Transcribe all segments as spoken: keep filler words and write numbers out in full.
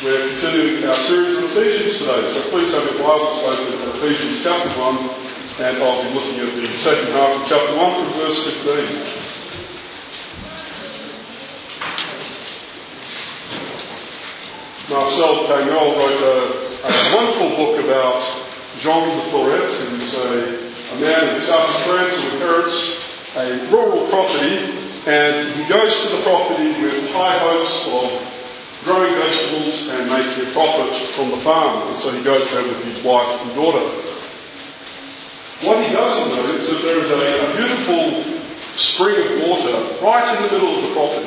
We're continuing our series on Ephesians today, so please have your Bibles open at Ephesians chapter one, and I'll be looking at the second half of chapter one from verse fifteen. Marcel Pagnol wrote a, a wonderful book about Jean de Florette, who's a, a man in the south of France who inherits a rural property, and he goes to the property with high hopes of growing vegetables and making a profit from the farm. And so he goes there with his wife and daughter. What he doesn't know is that there is a, a beautiful spring of water right in the middle of the property.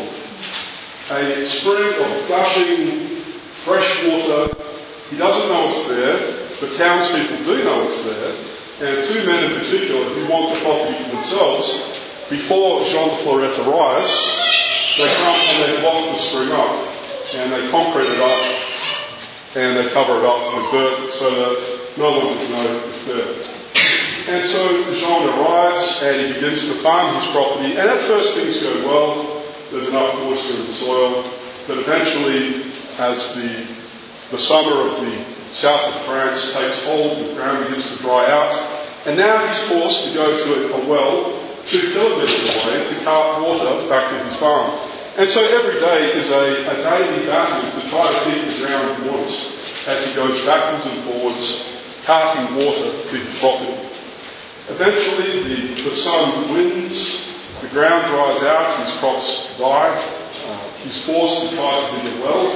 A spring of gushing fresh water. He doesn't know it's there, but townspeople do know it's there. And two men in particular who want the property for themselves, before Jean de Florette arrives, they come and they block the spring up. And they concrete it up, and they cover it up with dirt so that no one can know it's there. And so Jean arrives and he begins to farm his property, and at first things go well. There's enough moisture in the soil, but eventually, as the the summer of the south of France takes hold, the ground begins to dry out, and now he's forced to go to a well two kilometres away to cart water back to his farm. And so every day is a, a daily battle to try to keep the ground moist as he goes backwards and forwards, carting water to his property. Eventually the, the sun wins, the ground dries out, his crops die, uh, he's forced to try to dig a well.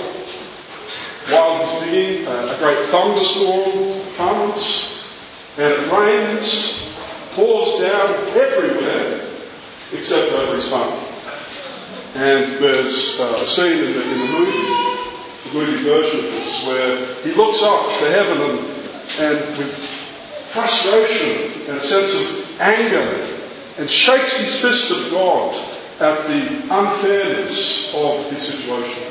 While he's digging, uh, a great thunderstorm comes, and it rains, pours down everywhere, except over his farm. And there's uh, a scene in the, in the movie, the movie version of this, where he looks up to heaven and, and with frustration and a sense of anger, and shakes his fist at God at the unfairness of his situation.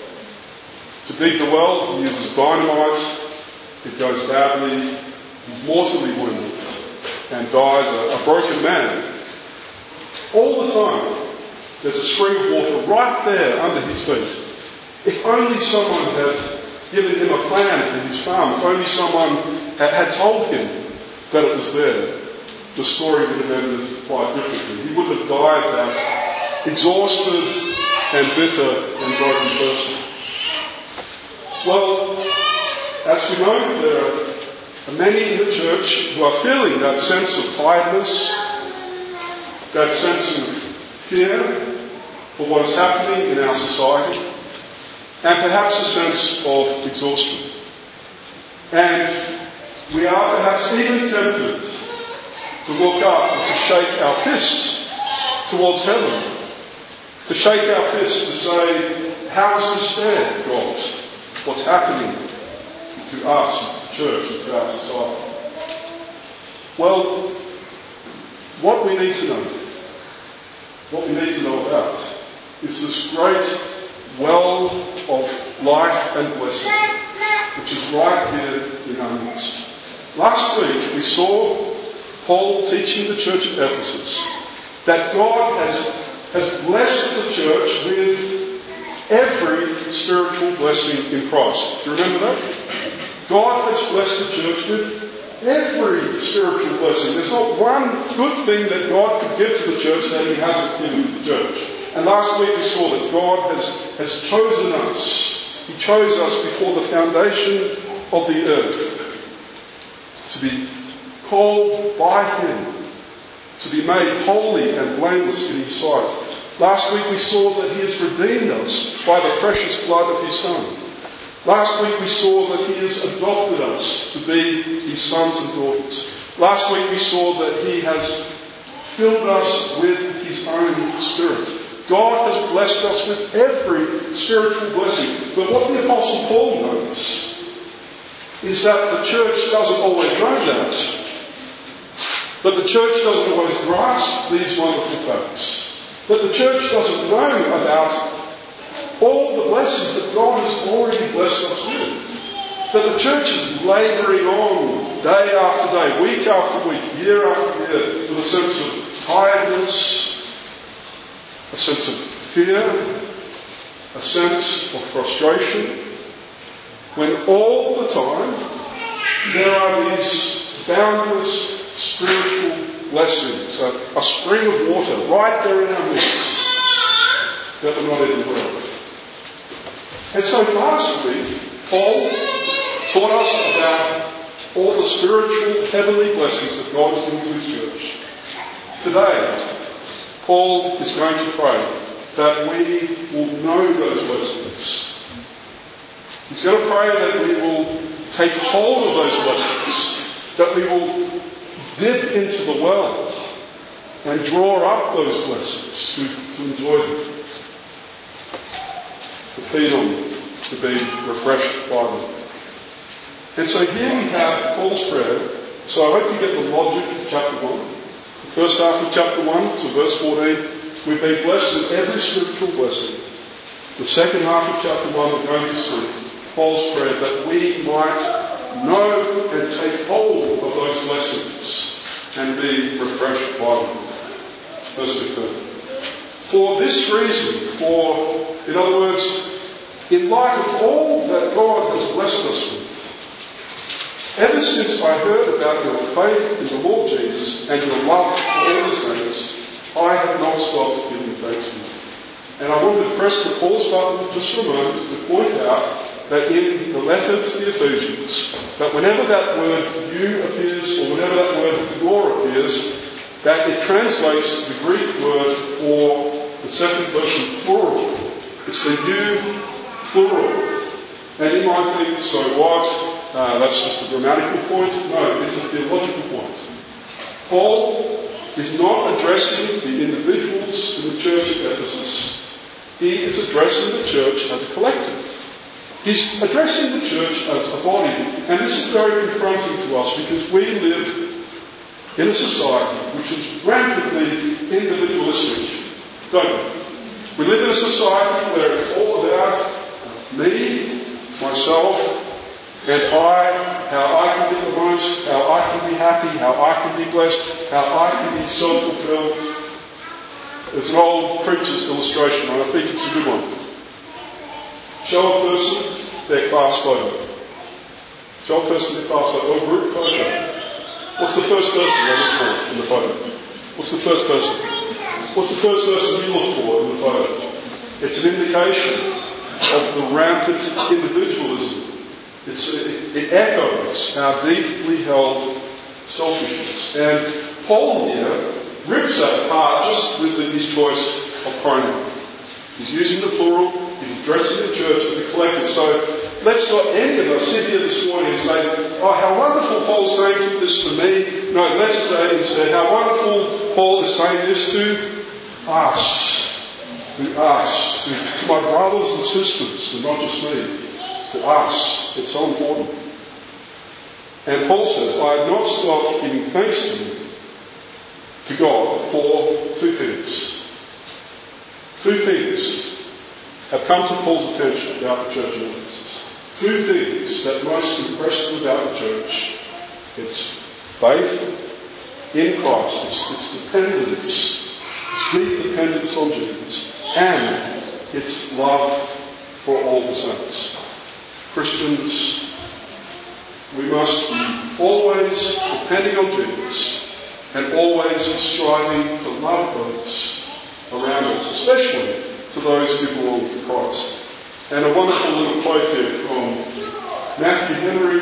To dig the well, he uses dynamite. It goes badly. He's mortally wounded and dies a, a broken man. All the time, there's a spring of water right there under his feet. If only someone had given him a plan for his farm, if only someone had, had told him that it was there, the story would have ended quite differently. He would have died that exhausted and bitter and broken person. Well, as we know, there are many in the church who are feeling that sense of tiredness, that sense of fear for what is happening in our society, and perhaps a sense of exhaustion. And we are perhaps even tempted to look up and to shake our fists towards heaven, to shake our fists to say, how is this fair, God? What's happening to us, to the church, and to our society? Well, what we need to know, what we need to know about is this great well of life and blessing, which is right here in our midst. Last week we saw Paul teaching the church at Ephesus that God has, has blessed the church with every spiritual blessing in Christ. Do you remember that? God has blessed the church with every spiritual blessing. There's not one good thing that God could give to the church that he hasn't given to the church. And last week we saw that God has, has chosen us. He chose us before the foundation of the earth to be called by him, to be made holy and blameless in his sight. Last week we saw that he has redeemed us by the precious blood of his Son. Last week we saw that he has adopted us to be his sons and daughters. Last week we saw that he has filled us with his own Spirit. God has blessed us with every spiritual blessing. But what the Apostle Paul knows is that the church doesn't always know that. That the church doesn't always grasp these wonderful facts. That the church doesn't know about all the blessings that God has already blessed us with. That the church is labouring on day after day, week after week, year after year, with a sense of tiredness, a sense of fear, a sense of frustration, when all the time there are these boundless spiritual blessings, a, a spring of water right there in our midst that we're not even aware of. And so last week, Paul taught us about all the spiritual heavenly blessings that God is giving to His church. Today, Paul is going to pray that we will know those blessings. He's going to pray that we will take hold of those blessings, that we will dip into the well and draw up those blessings to, to enjoy them, to feed on them, to be refreshed by them. And so here we have Paul's prayer. So I hope you get the logic of chapter one. The first half of chapter one to verse fourteen, we've been blessed with every spiritual blessing. The second half of chapter one, we're going to see Paul's prayer that we might know and take hold of those blessings and be refreshed by them. Verse fifteen. For this reason, for, in other words, in light of all that God has blessed us with, ever since I heard about your faith in the Lord Jesus and your love for all the saints, I have not stopped giving thanks to you. And I wanted to press the pause button just for a moment to point out that in the letter to the Ephesians, that whenever that word you appears, or whenever that word your appears, that it translates the Greek word for the second person plural. It's the you plural. And you might think, so what? Uh, that's just a grammatical point. No, it's a theological point. Paul is not addressing the individuals in the church at Ephesus. He is addressing the church as a collective. He's addressing the church as a body. And this is very confronting to us because we live in a society which is rampantly individualistic, don't we? We live in a society where it's all about me, myself, and I, how I can get the most, how I can be happy, how I can be blessed, how I can be self-fulfilled. There's an old preacher's illustration, and I think it's a good one. Show a person their class photo. Show a person their class photo, or group photo. What's the first person they look for in the photo? What's the first person? What's the first person you look for in the photo? It's an indication of the rampant individualism. It's, it, it echoes our deeply held selfishness. And Paul here rips that apart just with his choice of pronoun. He's using the plural, he's addressing the church as a collective. So let's not any of us sit here this morning and say, oh, how wonderful Paul's saying this to me. No, let's say instead, how wonderful Paul is saying this to us. To us. To, to my brothers and sisters, and not just me. To us. It's so important. And Paul says, I have not stopped giving thanks to you, to God, for two things. Two things have come to Paul's attention about the church in Ephesus. Two things that most impressed him about the church. It's faith in Christ. It's, it's dependence. It's deep dependence on Jesus. And it's love for all the saints. Christians, we must be always depending on Jesus and always striving to love those around us, especially to those who belong to Christ. And a wonderful little quote here from Matthew Henry,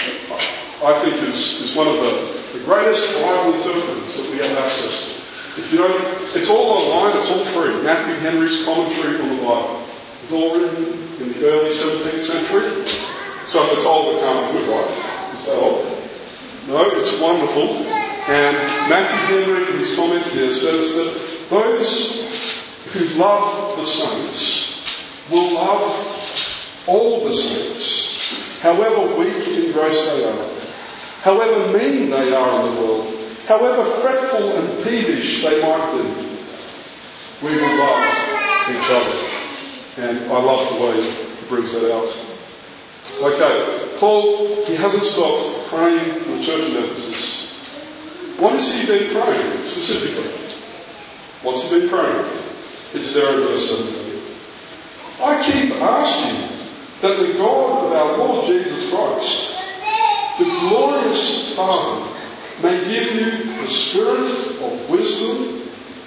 I think is, is one of the, the greatest Bible interpreters that we have access to. If you know, it's all online, it's all free. Matthew Henry's commentary on the Bible. It's all written in the early seventeenth century. So if it's old, it can't be good, right? It's that old. No, it's wonderful. And Matthew Henry, in his comment here, says that those who love the saints will love all the saints, however weak in grace they are, however mean they are in the world, however fretful and peevish they might be. We will love each other. And I love the way he brings that out. Okay, Paul, he hasn't stopped praying for the church in Ephesus. What has he been praying specifically? What's he been praying? It's there in verse seventeen. I keep asking that the God of our Lord Jesus Christ, the glorious Father, may give you the spirit of wisdom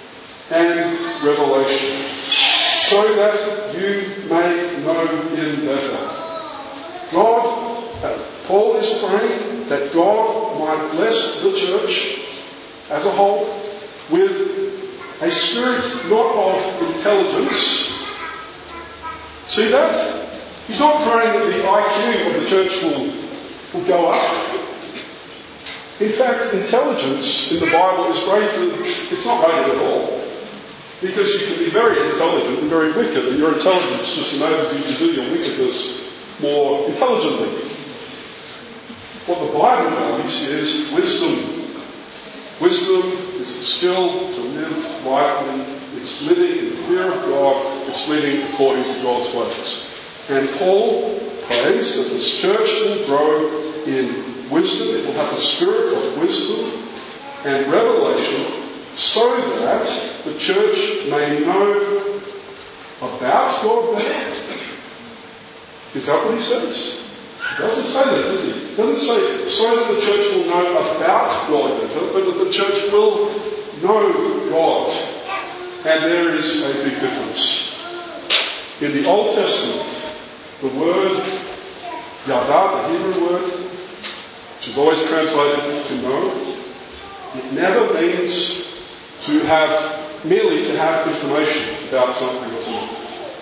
and revelation, so that you may know Him better. God, uh, Paul is praying that God might bless the church as a whole with a spirit not of intelligence. See that? He's not praying that the I Q of the church will, will go up. In fact, intelligence in the Bible is rated, it's not rated at all. Because you can be very intelligent and very wicked, and your intelligence just enables you to do your wickedness more intelligently. What the Bible values is wisdom. Wisdom is the skill to live rightly. It's living in fear of God. It's living according to God's ways. And Paul prays that this church will grow in wisdom. It will have the spirit of wisdom and revelation, so that the church may know about God better. Is that what he says? He doesn't say that, does he? He doesn't say so that the church will know about God better, but that the church will know God. And there is a big difference. In the Old Testament, the word yada, the Hebrew word, which is always translated to know, it never means to have, merely to have information about something or something.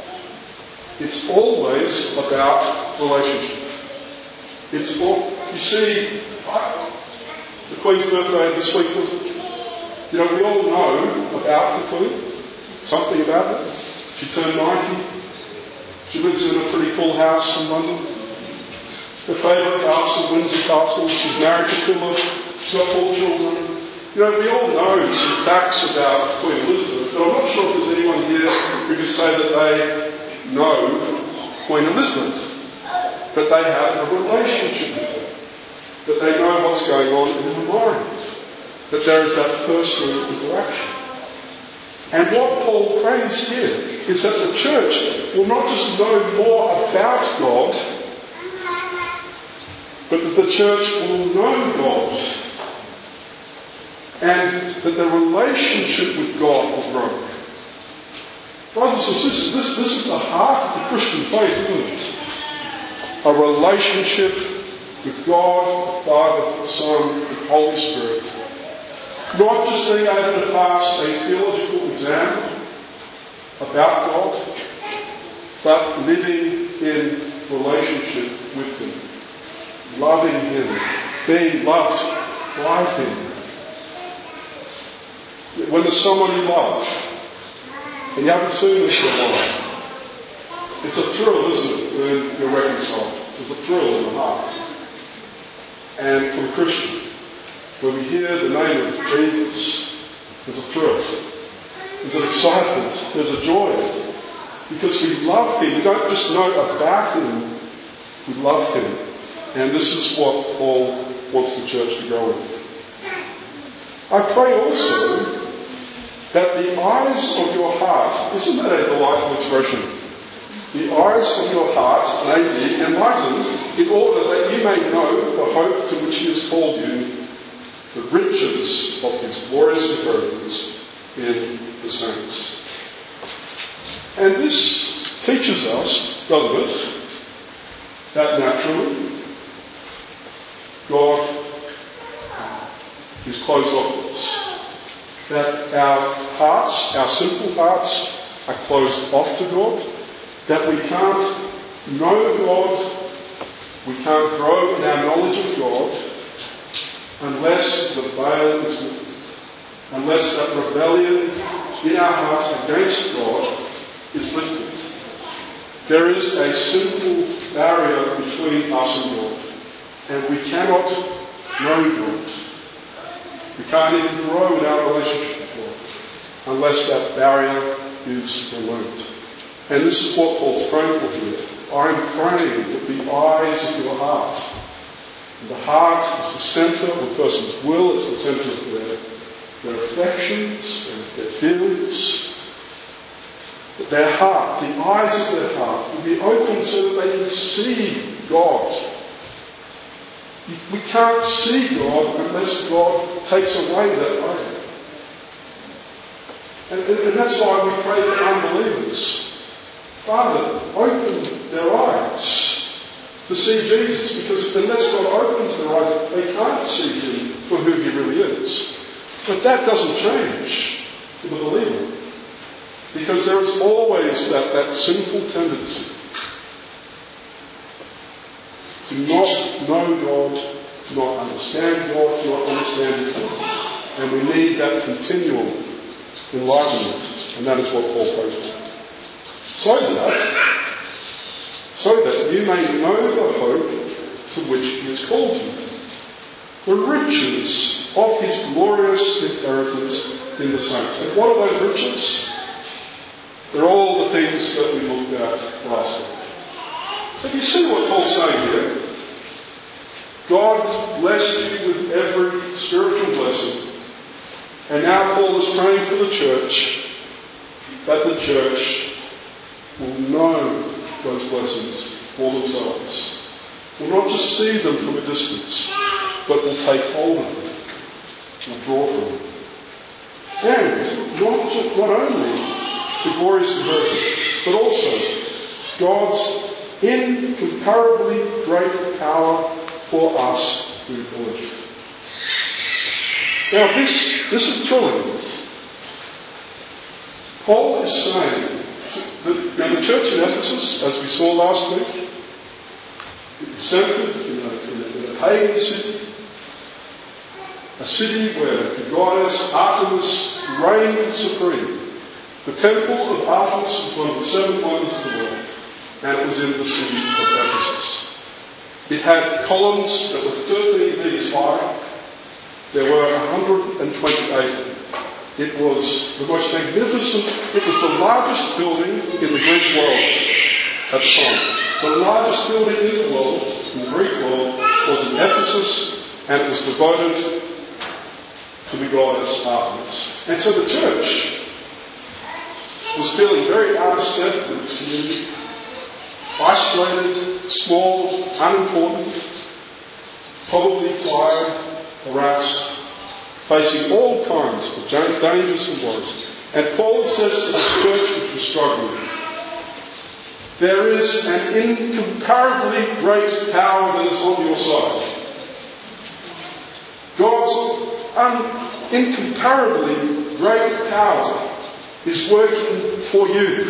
It's always about relationship. It's all, you see, the Queen's birthday this week, was it? You know, we all know about the Queen, something about it. She turned ninety. She lives in a pretty cool house in London. Her favourite castle, Windsor Castle. She's married to Philip. She's got four children. You know, we all know some facts about Queen Elizabeth, but I'm not sure if there's anyone here who can say that they know Queen Elizabeth, that they have a relationship with her, that they know what's going on in her mind, that there is that personal interaction. And what Paul prays here is that the church will not just know more about God, but that the church will know God, and that the relationship with God will grow. Brothers and sisters, this, this is the heart of the Christian faith, isn't it? A relationship with God, the Father, the Son, the Holy Spirit. Not just being able to pass a theological exam about God, but living in relationship with Him. Loving Him. Being loved by Him. When there's someone you love, and you haven't seen them for a while, it's a thrill, isn't it, when you're reconciled? There's a thrill in the heart. And for the Christian, when we hear the name of Jesus, there's a thrill. There's an excitement. There's a joy. Because we love Him. We don't just know about Him. We love Him. And this is what Paul wants the church to grow in. I pray also that the eyes of your heart, isn't that a delightful expression? The eyes of your heart may be enlightened in order that you may know the hope to which He has called you, the riches of His glorious inheritance in the saints. And this teaches us, doesn't it, that naturally God is closed off to us. That our hearts, our sinful hearts, are closed off to God. That we can't know God, we can't grow in our knowledge of God unless the veil is lifted. Unless that rebellion in our hearts against God is lifted. There is a sinful barrier between us and God. And we cannot know God. We can't even grow in our relationship with God unless that barrier is removed. And this is what Paul's praying for here. I'm praying that the eyes of your heart, and the heart is the centre of a person's will, it's the centre of their, their affections, their, their feelings, that their heart, the eyes of their heart, will be open so that they can see God. We can't see God unless God takes away that veil. And, and that's why we pray for unbelievers. Father, open their eyes to see Jesus, because unless God opens their eyes, they can't see him for who he really is. But that doesn't change for the believer, because there is always that, that sinful tendency to not know God, to not understand God, to not understand God. And we need that continual enlightenment, and that is what Paul prays for. So that, so that you may know the hope to which he has called you, the riches of his glorious inheritance in the saints. And what are those riches? They're all the things that we looked at last week. So you see what Paul's saying here? God blessed you with every spiritual blessing. And now Paul is praying for the church, that the church will know those blessings for themselves. Will not just see them from a distance, but will take hold of them, will draw from them. And not, just, not only the glorious inheritance, but also God's incomparably great power for us who believe. Now this, this is thrilling. Paul is saying that now the church in Ephesus, as we saw last week, is centered in a, in a, in a pagan city, a city where the goddess Artemis reigned supreme. The temple of Artemis was one of the seven wonders of the world, and it was in the city of Ephesus. It had columns that were thirteen metres high. There were one hundred twenty-eight of them. It was the most magnificent, it was the largest building in the Greek world at the time. The largest building in the world, in the Greek world, was in Ephesus, and it was devoted to the goddess Artemis. And so the church was feeling very out of step with its community, isolated, small, unimportant, probably tired, harassed, facing all kinds of dangers and worries. And Paul says to the church which was struggling, there is an incomparably great power that is on your side. God's un- incomparably great power is working for you.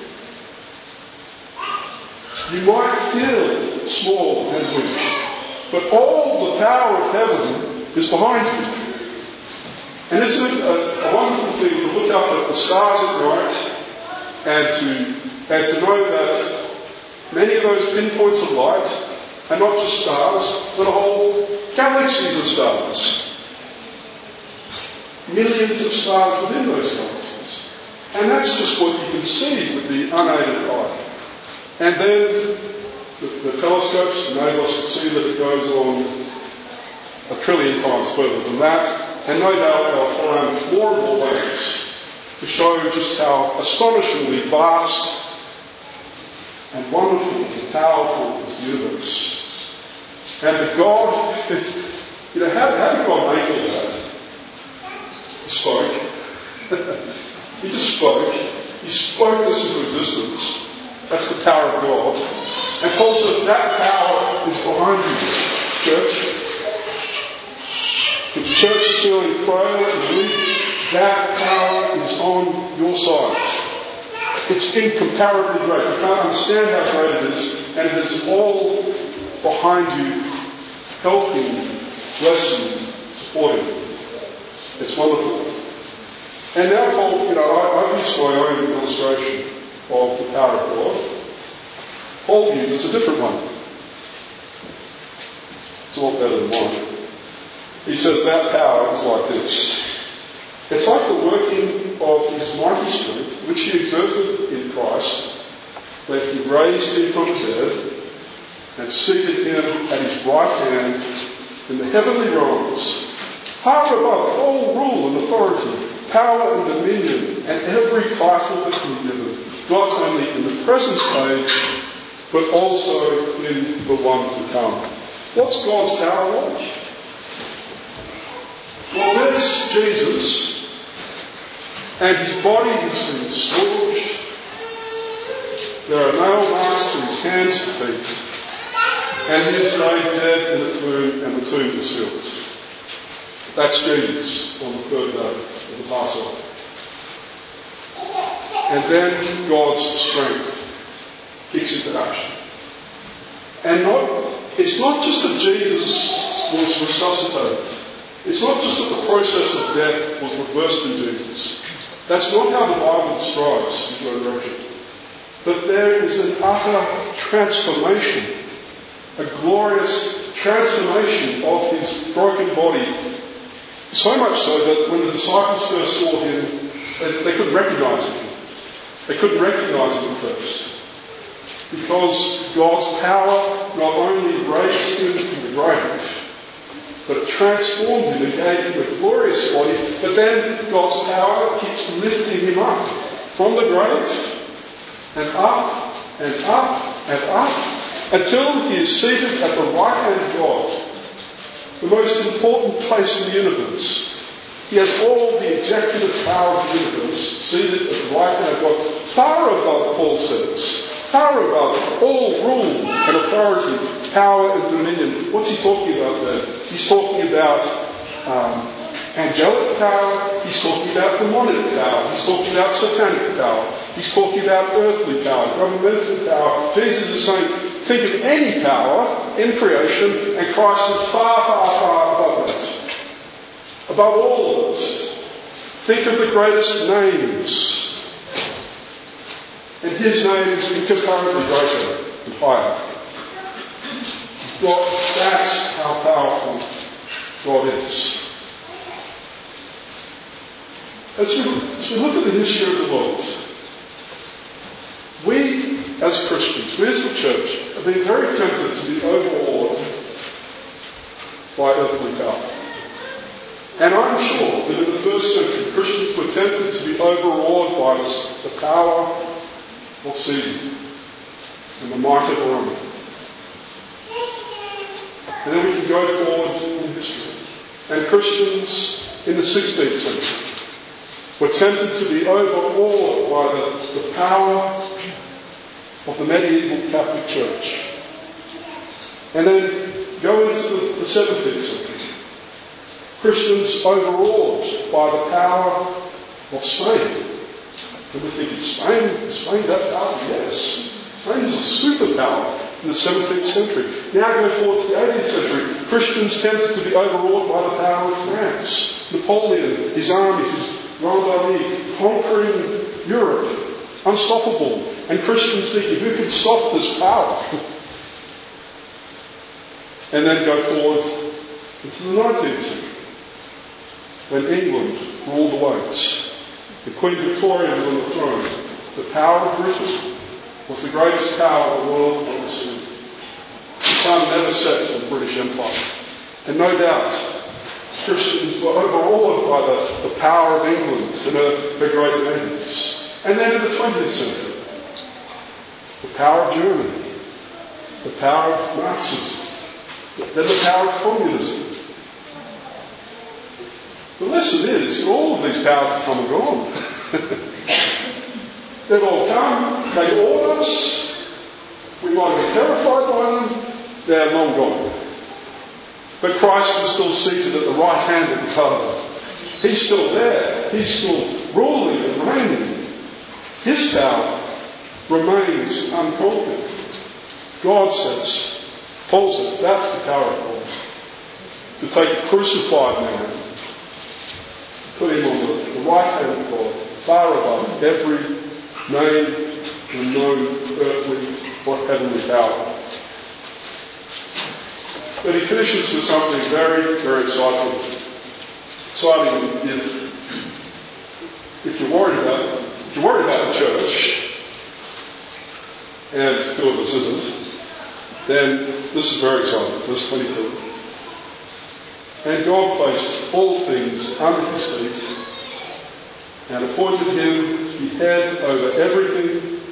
You might feel small and weak, but all the power of heaven is behind you. And isn't it a, a wonderful thing to look up at the stars at night and to and to know that many of those pinpoints of light are not just stars, but a whole galaxies of stars. Millions of stars within those galaxies. And that's just what you can see with the unaided eye. And then the, the telescopes enable us to see that it goes on a trillion times further than that. And no doubt they'll find more and more ways to show just how astonishingly vast and wonderful and powerful is the universe. And that God, you know, how, how did God make all that? He spoke. He just spoke. He spoke this into existence. That's the power of God. And Paul says that power is behind you, church. If the church is feeling frail and weak, that power is on your side. It's incomparably great. You can't understand how great it is, and it is all behind you, helping, blessing, supporting you. It's wonderful. And now, Paul, you know, I, I've used my own illustration of the power of God. Paul uses a different one. It's a lot better than mine. He says that power is like this. It's like the working of his mighty strength, which he exerted in Christ, that he raised him from the dead and seated him at his right hand in the heavenly realms, far above all rule and authority, power and dominion, and every title that can be given, not only in the present age, but also in the one to come. What's God's power like? Well, there's Jesus, and his body has been scourged. There are nail marks to his hands and feet, and he is laid dead in the tomb, and the tomb is sealed. That's Jesus on the third day of the Passover. And then God's strength kicks into action. And not, it's not just that Jesus was resuscitated. It's not just that the process of death was reversed in Jesus. That's not how the Bible describes his resurrection. But there is an utter transformation, a glorious transformation of his broken body. So much so that when the disciples first saw him, they, they couldn't recognize him. They couldn't recognize him first. Because God's power not only raised him from the grave, but it transformed him and gave him a glorious body. But then God's power keeps lifting him up from the grave and up and up and up until he is seated at the right hand of God, the most important place in the universe. He has all the executive power of the universe seated at the right hand of God, far above, Paul says, far above all rule and authority, power and dominion. What's he talking about there? He's talking about um, angelic power. He's talking about demonic power. He's talking about satanic power. He's talking about earthly power, governmental power. Jesus is saying, think of any power in creation, and Christ is far, far, far above that. Above all of it. Think of the greatest names. And his name is incomparably greater and higher. God, that's how powerful God is. As we, as we look at the history of the world, we as Christians, we as the church, have been very tempted to be overawed by earthly power. And I'm sure that in the first century, Christians were tempted to be overawed by this, the power of Caesar and the might of Rome. And then we can go forward in history. And Christians in the sixteenth century were tempted to be overawed by the, the power of the medieval Catholic Church. And then go into the, the seventeenth century. Christians overawed by the power of Spain. And we think, is Spain, is Spain that powerful? Yes. Spain was a superpower in the seventeenth century. Now go forward to the eighteenth century. Christians tempted to be overawed by the power of France. Napoleon, his armies, his Grand Army, conquering Europe, unstoppable. And Christians thinking, who can stop this power? And then go forward into the nineteenth century, when England ruled the waves. The Queen Victoria was on the throne. The power of Britain was the greatest power the world had ever seen. The sun never set on the British Empire. And no doubt, Christians were overawed by the, the power of England and her, her great navies. And then in the twentieth century, the power of Germany, the power of Nazism, then the power of communism. The lesson is that all of these powers have come and gone. They've all come, they awed us, we might be terrified by them, they're long gone. But Christ is still seated at the right hand of the Father. He's still there, he's still ruling and reigning. His power remains unconquered. God says, Paul says, that's the power of God. To take a crucified man, put him on the, the right hand of God, far above every name and known earthly or heavenly power. But he finishes with something very, very exciting. Exciting if, if you're worried about if you're worried about the church, and who of us isn't, then this is very exciting. Verse twenty-two. And God placed all things under his feet and appointed him to be head over everything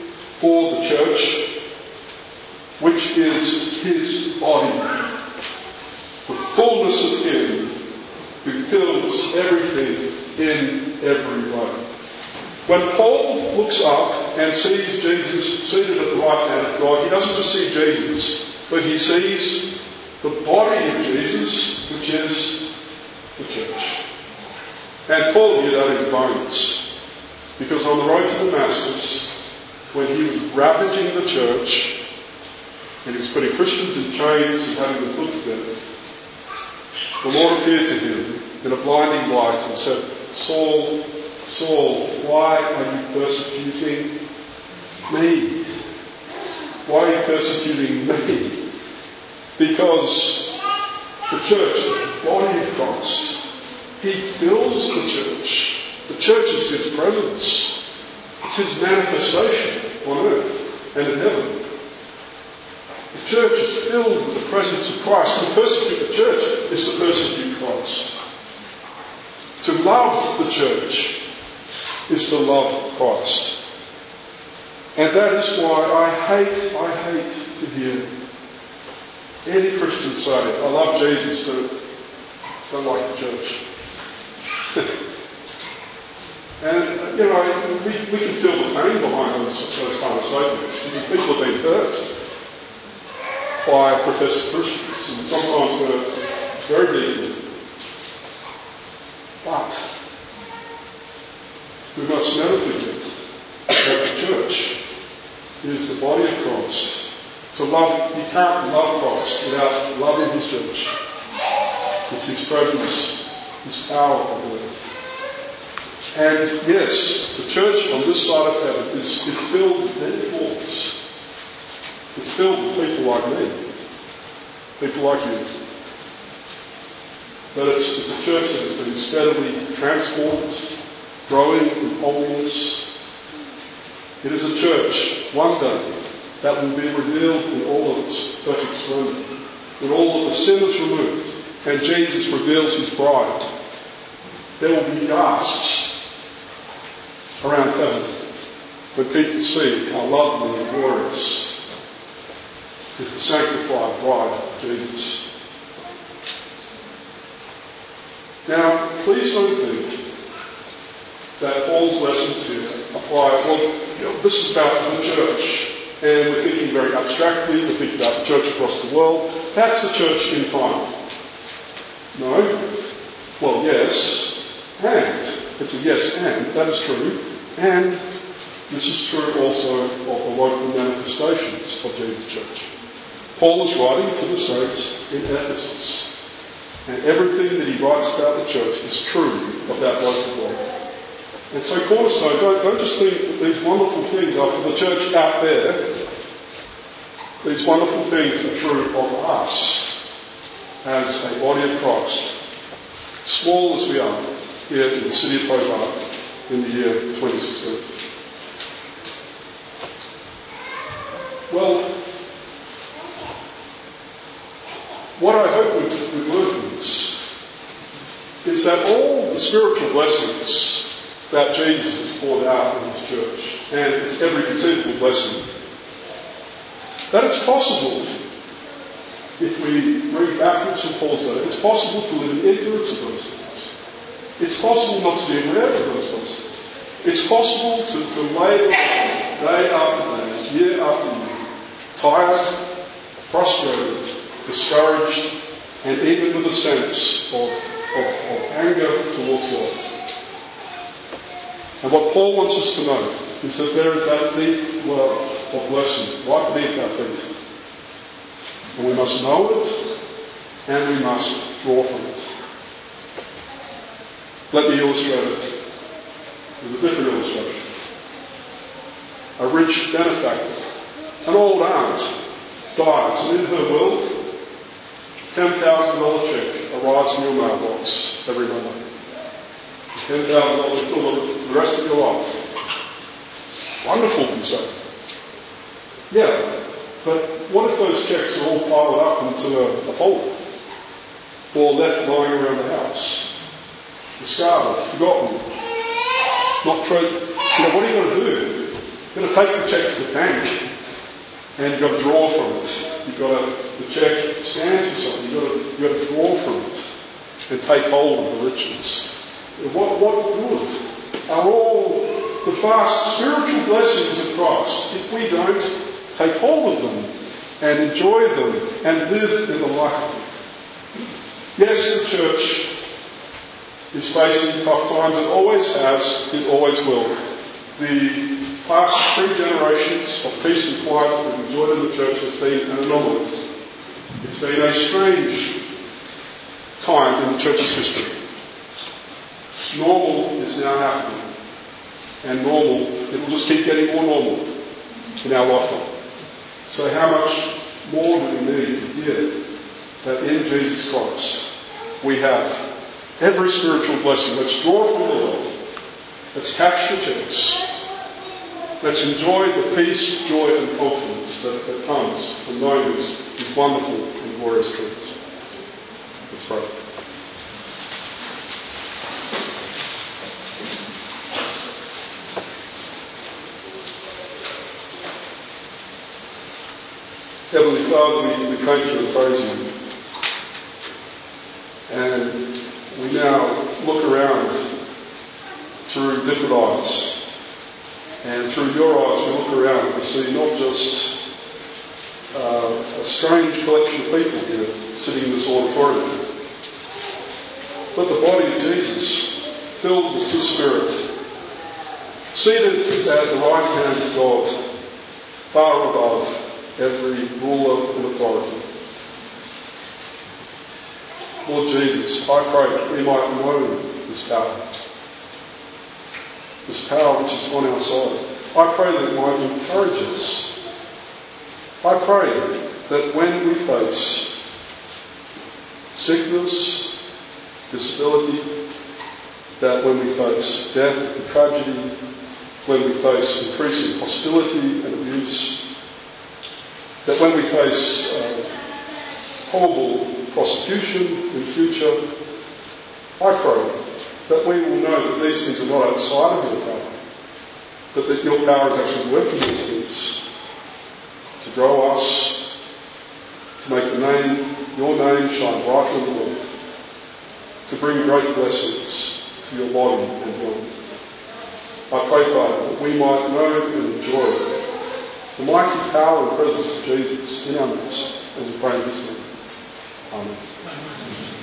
for the church, which is his body, the fullness of him who fills everything in every way. When Paul looks up and sees Jesus seated at the right hand of God, he doesn't just see Jesus, but he sees the body of Jesus, which is the church. And Paul knew that in bones, because on the road to Damascus, when he was ravaging the church, and he was putting Christians in chains and having them put to death, the Lord appeared to him in a blinding light and said, Saul, Saul, why are you persecuting me? Why are you persecuting me? Because the church is the body of Christ. He fills the church. The church is his presence. It's his manifestation on earth and in heaven. The church is filled with the presence of Christ. To persecute the church is to persecute Christ. To love the church is to love Christ. And that is why I hate, I hate to hear any Christian say, I love Jesus, but don't like the church. And, you know, we, we can feel the pain behind those, those kind of statements, because people have been hurt by professed Christians, and sometimes hurt very deeply. But we must never forget that the church is the body of Christ. To love, you can't love Christ without loving his church. It's his presence, his power on earth. And yes, the church on this side of heaven is, is filled with many forms. It's filled with people like me, people like you. But it's, it's a church that has been steadily transformed, growing in holiness. It is a church, one day, that will be revealed in all of its perfect splendour, with all of the sins removed, and Jesus reveals his bride. There will be gasps around heaven when people see how lovely and glorious is the sanctified bride of Jesus. Now, please don't think that Paul's lessons here apply, well, you know, this is about the church, and we're thinking very abstractly, we're thinking about the church across the world. That's the church in time. No? Well, yes, and. It's a yes and, that is true. And this is true also of the local manifestations of Jesus' church. Paul is writing to the saints in Ephesus, and everything that he writes about the church is true of that local life. And so Cornerstone, don't, don't just think these wonderful things are for the church out there. These wonderful things are true of us as a body of Christ, small as we are here in the city of Hobart in the year twenty sixteen. Well, what I hope we, we learn from this is that all the spiritual blessings that Jesus has poured out in his church, and it's every conceivable blessing, that it's possible, if we read backwards from Paul's letter, it's possible to live in ignorance of those things. It's possible not to be aware of those blessings. It's possible to, to labour day after day, year after year, tired, frustrated, discouraged, and even with a sense of, of, of anger towards God. And what Paul wants us to know is that there is that deep well of blessing right beneath our feet. And we must know it, and we must draw from it. Let me illustrate it with a different illustration. A rich benefactor, an old aunt, dies, and in her will, ten thousand dollars check arrives in your mailbox every Monday. ten thousand dollars until the rest of your life. Wonderful, you say. Yeah, but what if those checks are all piled up into a, a folder, or left lying around the house? Discarded, forgotten, not treated. You know, what are you going to do You've got to take the cheque to the bank and you've got to draw from it. You've got to, the cheque stands for something. You've got to, you've got to draw from it and take hold of the riches. What, what good are all the vast spiritual blessings of Christ if we don't take hold of them and enjoy them and live in the light of them? Yes, the church is facing tough times. It always has. It always will. The past three generations of peace and quiet that we've enjoyed in the church has been an anomaly. It's been a strange time in the church's history. Normal is now happening. And normal, it will just keep getting more normal in our lifetime. So how much more do we need to hear that in Jesus Christ we have every spiritual blessing? Let's draw from the Lord. Let's cash the checks. Let's enjoy the peace, joy and confidence that, that comes from knowing these, these wonderful and glorious truths. Let's pray. Heavenly Father, we, we thank you and praise you. And we now look around through different eyes. And through your eyes we look around and we see not just uh, a strange collection of people here sitting in this auditorium, but the body of Jesus, filled with His Spirit, seated at the right hand of God, far above every ruler and authority. Lord Jesus, I pray that we might know this power, this power which is on our side. I pray that it might encourage us. I pray that when we face sickness, disability, that when we face death and tragedy, when we face increasing hostility and abuse, that when we face uh, horrible prosecution in the future, I pray that we will know that these things are not outside of your power, but that your power is actually working these things to grow us, to make the name, your name shine brighter in the world, to bring great blessings to your body and beyond. I pray, Father, that we might know and enjoy the mighty power and presence of Jesus in our midst, and we pray in His name. Amen.